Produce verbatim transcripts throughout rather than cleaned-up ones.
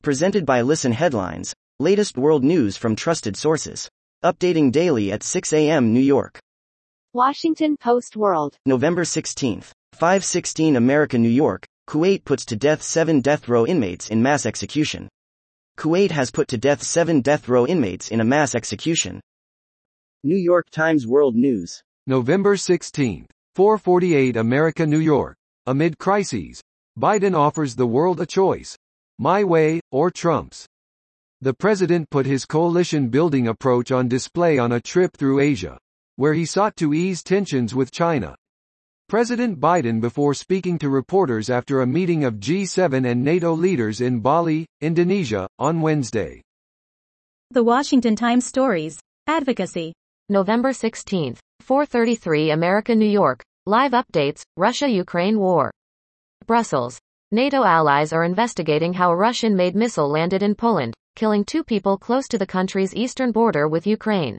Presented by Listen Headlines, latest world news from trusted sources. Updating daily at six a m New York. Washington Post World. November sixteenth. five sixteen America, New York. Kuwait puts to death seven death row inmates in mass execution. Kuwait has put to death seven death row inmates in a mass execution. New York Times World News. November sixteenth. four forty-eight America, New York. Amid crises, Biden offers the world a choice. My way, or Trump's. The president put his coalition-building approach on display on a trip through Asia, where he sought to ease tensions with China. President Biden before speaking to reporters after a meeting of G seven and NATO leaders in Bali, Indonesia, on Wednesday. The Washington Times Stories. Advocacy. November sixteenth. four thirty-three America, New York. Live updates, Russia-Ukraine war. Brussels. NATO allies are investigating how a Russian-made missile landed in Poland, killing two people close to the country's eastern border with Ukraine.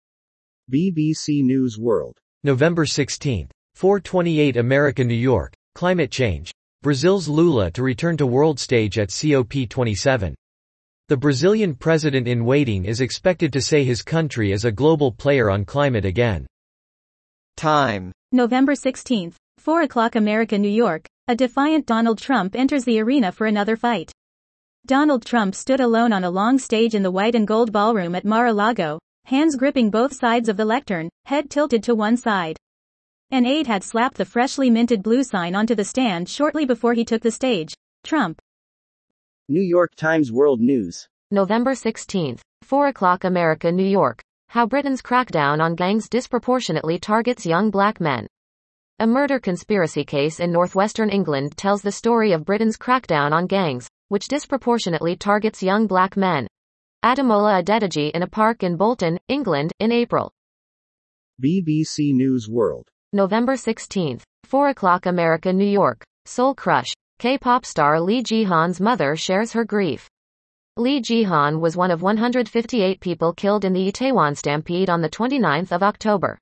B B C News World. November sixteenth. four twenty-eight America, New York. Climate change. Brazil's Lula to return to world stage at COP twenty-seven. The Brazilian president in waiting is expected to say his country is a global player on climate again. Time. November sixteenth. four o'clock America, New York. A defiant Donald Trump enters the arena for another fight. Donald Trump stood alone on a long stage in the white and gold ballroom at Mar-a-Lago, hands gripping both sides of the lectern, head tilted to one side. An aide had slapped the freshly minted blue sign onto the stand shortly before he took the stage. Trump. New York Times World News. November sixteenth. four o'clock America, New York. How Britain's crackdown on gangs disproportionately targets young black men. A murder conspiracy case in northwestern England tells the story of Britain's crackdown on gangs, which disproportionately targets young black men. Ademola Adedeji in a park in Bolton, England, in April. B B C News World. November sixteenth. four o'clock America, New York. Soul Crush. K-pop star Lee Ji-hoon's mother shares her grief. Lee Ji-hoon was one of one hundred fifty-eight people killed in the Itaewon stampede on the twenty-ninth of October.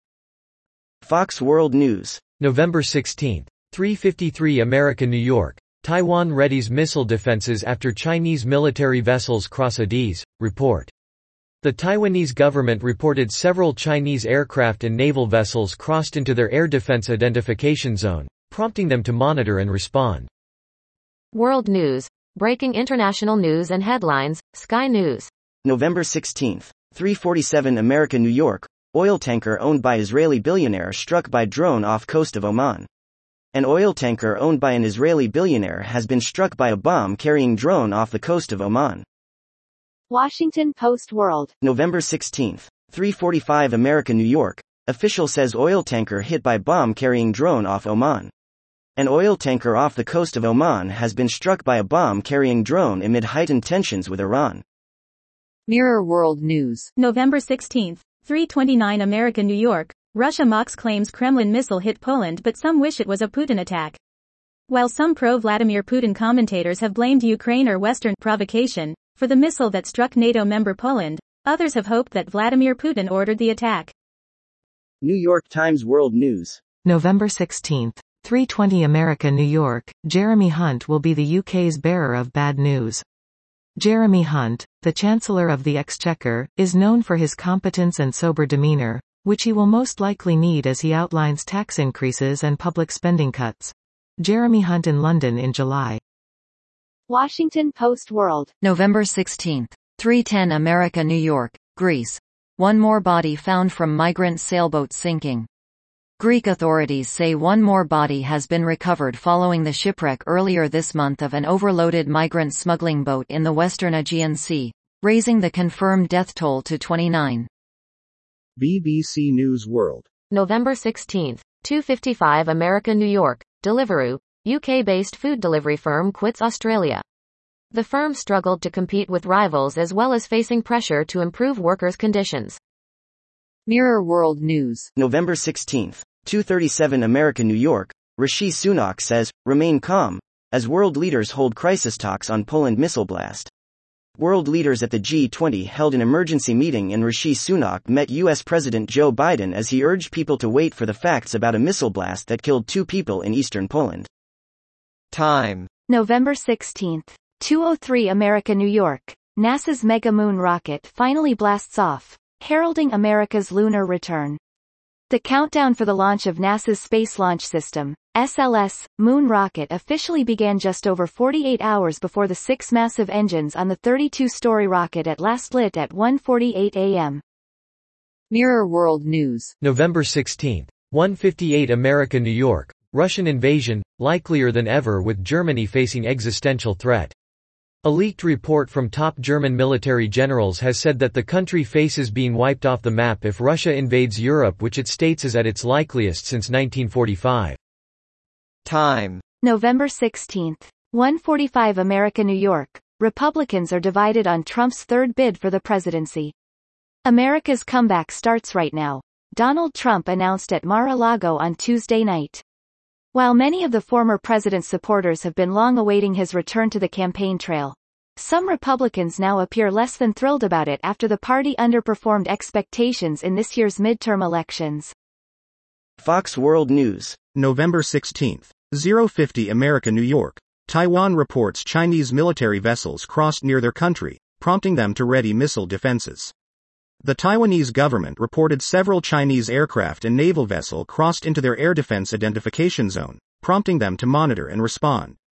Fox World News. November sixteenth. three fifty-three America, New York. Taiwan readies missile defenses after Chinese military vessels cross Ades, report. The Taiwanese government reported several Chinese aircraft and naval vessels crossed into their air defense identification zone, prompting them to monitor and respond. World News. Breaking international news and headlines, Sky News. November sixteenth. three forty-seven America, New York. Oil tanker owned by Israeli billionaire struck by drone off coast of Oman. An oil tanker owned by an Israeli billionaire has been struck by a bomb-carrying drone off the coast of Oman. Washington Post World. November sixteenth. three forty-five America, New York. Official says oil tanker hit by bomb-carrying drone off Oman. An oil tanker off the coast of Oman has been struck by a bomb-carrying drone amid heightened tensions with Iran. Mirror World News. November sixteenth. three twenty-nine America, New York. Russia mocks claims Kremlin missile hit Poland, but some wish it was a Putin attack. While some pro-Vladimir Putin commentators have blamed Ukraine or Western provocation for the missile that struck NATO member Poland, others have hoped that Vladimir Putin ordered the attack. New York Times World News. November sixteenth. three twenty America, New York. Jeremy Hunt will be the U K's bearer of bad news. Jeremy Hunt, the Chancellor of the Exchequer, is known for his competence and sober demeanor, which he will most likely need as he outlines tax increases and public spending cuts. Jeremy Hunt in London in July. Washington Post World. November sixteenth. three ten America, New York, Greece. One more body found from migrant sailboat sinking. Greek authorities say one more body has been recovered following the shipwreck earlier this month of an overloaded migrant smuggling boat in the western Aegean Sea, raising the confirmed death toll to twenty-nine. B B C News World. November sixteenth. two fifty-five America, New York. Deliveroo, U K-based food delivery firm quits Australia. The firm struggled to compete with rivals as well as facing pressure to improve workers' conditions. Mirror World News. November sixteenth. two thirty-seven America, New York. Rishi Sunak says, remain calm, as world leaders hold crisis talks on Poland missile blast. World leaders at the G twenty held an emergency meeting and Rishi Sunak met U S President Joe Biden as he urged people to wait for the facts about a missile blast that killed two people in eastern Poland. Time. November sixteenth. two oh three America New York. NASA's Mega Moon rocket finally blasts off, heralding America's lunar return. The countdown for the launch of NASA's Space Launch System, S L S, moon rocket officially began just over forty-eight hours before the six massive engines on the thirty-two story rocket at last lit at one forty-eight a m Mirror World News. November sixteenth. one fifty-eight America New York. Russian invasion, likelier than ever with Germany facing existential threat. A leaked report from top German military generals has said that the country faces being wiped off the map if Russia invades Europe, which it states is at its likeliest since nineteen forty-five. Time. November sixteenth. one forty-five America New York. Republicans are divided on Trump's third bid for the presidency. America's comeback starts right now, Donald Trump announced at Mar-a-Lago on Tuesday night. While many of the former president's supporters have been long awaiting his return to the campaign trail, some Republicans now appear less than thrilled about it after the party underperformed expectations in this year's midterm elections. Fox World News. November sixteenth. oh fifty America New York. Taiwan reports Chinese military vessels crossed near their country, prompting them to ready missile defenses. The Taiwanese government reported several Chinese aircraft and naval vessel crossed into their air defense identification zone, prompting them to monitor and respond.